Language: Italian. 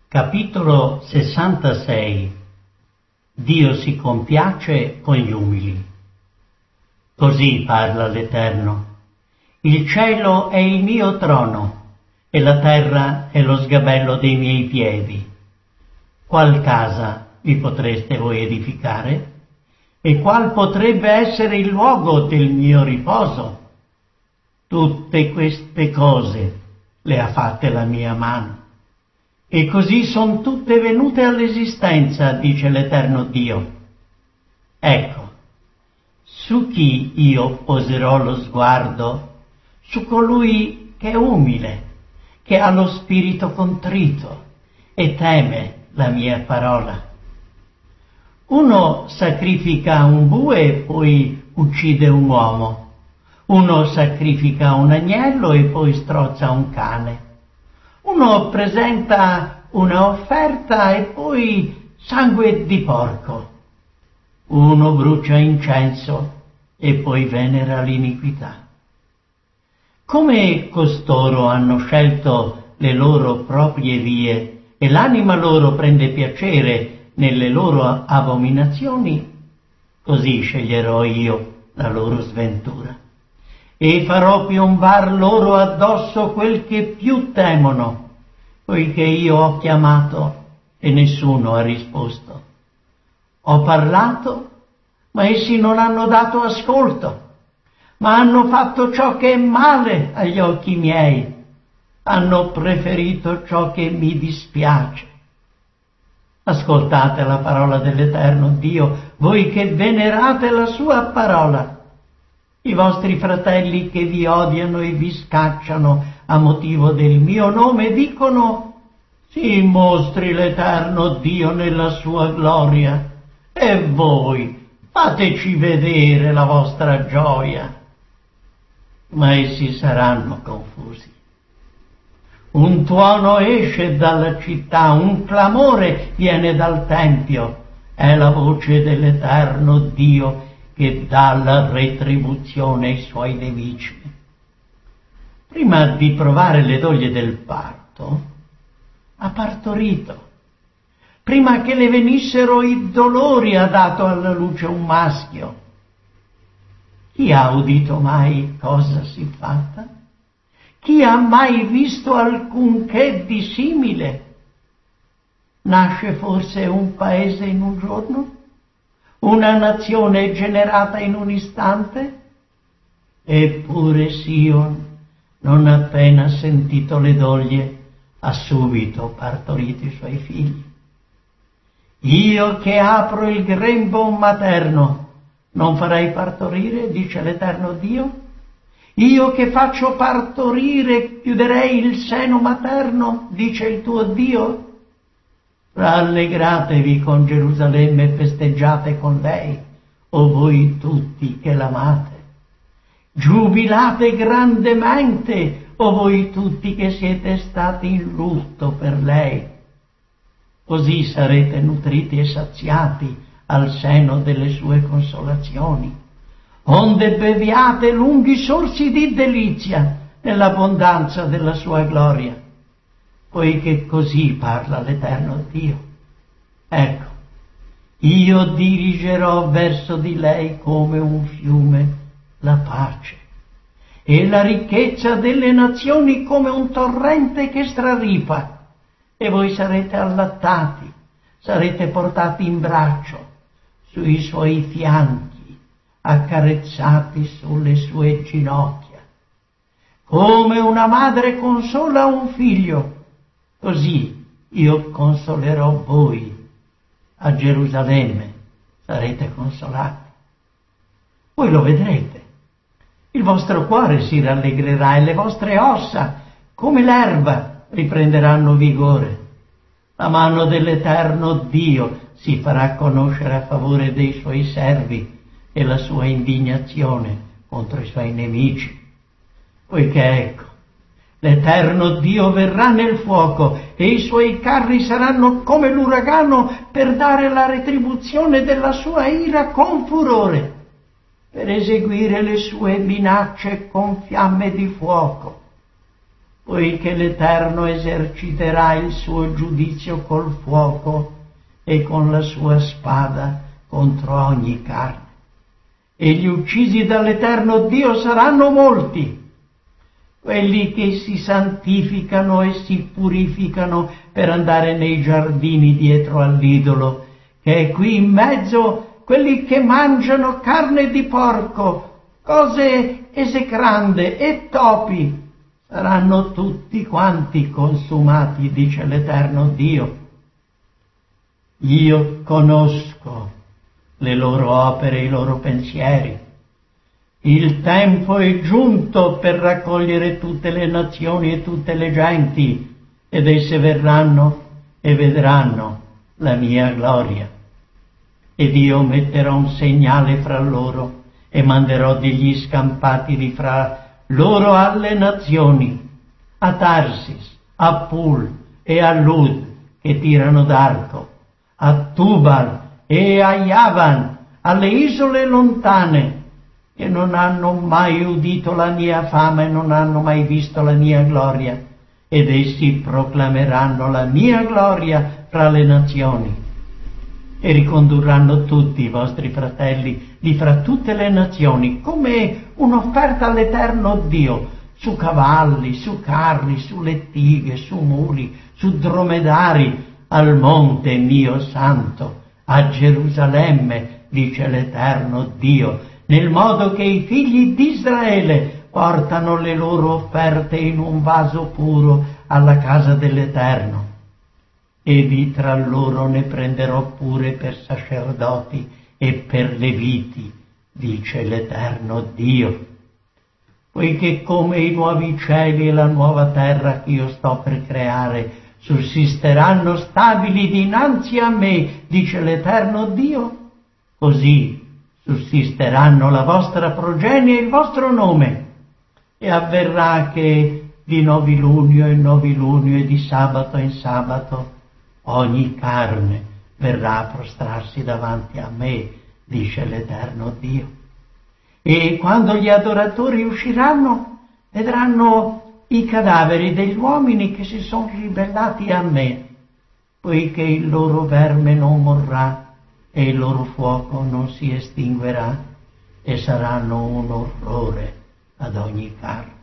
Capitolo 66. Dio si compiace con gli umili. Così parla l'Eterno. Il cielo è il mio trono e la terra è lo sgabello dei miei piedi. Qual casa vi potreste voi edificare? E qual potrebbe essere il luogo del mio riposo? Tutte queste cose le ha fatte la mia mano. E così son tutte venute all'esistenza, dice l'Eterno Dio. Ecco, su chi io poserò lo sguardo? Su colui che è umile, che ha lo spirito contrito e teme la mia parola. Uno sacrifica un bue e poi uccide un uomo. Uno sacrifica un agnello e poi strozza un cane. Uno presenta una offerta e poi sangue di porco. Uno brucia incenso e poi venera l'iniquità. Come costoro hanno scelto le loro proprie vie e l'anima loro prende piacere nelle loro abominazioni, così sceglierò io la loro sventura e farò piombar loro addosso quel che più temono, poiché io ho chiamato e nessuno ha risposto. Ho parlato, ma essi non hanno dato ascolto, ma hanno fatto ciò che è male agli occhi miei, hanno preferito ciò che mi dispiace. Ascoltate la parola dell'Eterno Dio, voi che venerate la sua parola. I vostri fratelli che vi odiano e vi scacciano a motivo del mio nome dicono: si mostri l'Eterno Dio nella sua gloria, e voi fateci vedere la vostra gioia. Ma essi saranno confusi. Un tuono esce dalla città, un clamore viene dal tempio. È la voce dell'Eterno Dio che dà la retribuzione ai suoi nemici. Prima di provare le doglie del parto, ha partorito. Prima che le venissero i dolori, ha dato alla luce un maschio. Chi ha udito mai cosa siffatta? Chi ha mai visto alcunché di simile? Nasce forse un paese in un giorno? Una nazione generata in un istante? Eppure Sion, non appena sentito le doglie, ha subito partorito i suoi figli. Io che apro il grembo materno, non farai partorire, dice l'Eterno Dio? Io che faccio partorire, chiuderei il seno materno, dice il tuo Dio? Rallegratevi con Gerusalemme e festeggiate con lei, o voi tutti che l'amate. Giubilate grandemente, o voi tutti che siete stati in lutto per lei. Così sarete nutriti e saziati al seno delle sue consolazioni, onde beviate lunghi sorsi di delizia nell'abbondanza della sua gloria. Poiché così parla l'Eterno Dio. Ecco, io dirigerò verso di lei come un fiume la pace, e la ricchezza delle nazioni come un torrente che straripa, e voi sarete allattati, sarete portati in braccio sui suoi fianchi, accarezzati sulle sue ginocchia. Come una madre consola un figlio, così io consolerò voi. A Gerusalemme sarete consolati. Voi lo vedrete. Il vostro cuore si rallegrerà e le vostre ossa, come l'erba, riprenderanno vigore. La mano dell'Eterno Dio si farà conoscere a favore dei suoi servi e la sua indignazione contro i suoi nemici. Poiché ecco, l'Eterno Dio verrà nel fuoco e i suoi carri saranno come l'uragano per dare la retribuzione della sua ira con furore, per eseguire le sue minacce con fiamme di fuoco. poiché l'Eterno eserciterà il suo giudizio col fuoco e con la sua spada contro ogni carne. E gli uccisi dall'Eterno Dio saranno molti, quelli che si santificano e si purificano per andare nei giardini dietro all'idolo, che è qui in mezzo, quelli che mangiano carne di porco, cose esecrande e topi, saranno tutti quanti consumati, dice l'Eterno Dio. Io conosco le loro opere e i loro pensieri. Il tempo è giunto per raccogliere tutte le nazioni e tutte le genti, ed esse verranno e vedranno la mia gloria. Ed io metterò un segnale fra loro e manderò degli scampati di fra loro alle nazioni, a Tarsis, a Pul e a Lud, che tirano d'arco, a Tubal e a Yavan, alle isole lontane, che non hanno mai udito la mia fama e non hanno mai visto la mia gloria, ed essi proclameranno la mia gloria fra le nazioni, e ricondurranno tutti i vostri fratelli di fra tutte le nazioni, come un'offerta all'Eterno Dio, su cavalli, su carri, su lettighe, su muli, su dromedari, al monte mio santo, a Gerusalemme, dice l'Eterno Dio, nel modo che i figli di Israele portano le loro offerte in un vaso puro alla casa dell'Eterno. E di tra loro ne prenderò pure per sacerdoti e per leviti, dice l'Eterno Dio. Poiché come i nuovi cieli e la nuova terra che io sto per creare sussisteranno stabili dinanzi a me, dice l'Eterno Dio, così sussisteranno la vostra progenie e il vostro nome. E avverrà che di novilunio in novilunio e di sabato in sabato ogni carne verrà a prostrarsi davanti a me, dice l'Eterno Dio. E quando gli adoratori usciranno, vedranno i cadaveri degli uomini che si sono ribellati a me, poiché il loro verme non morrà e il loro fuoco non si estinguerà, e saranno un orrore ad ogni carne.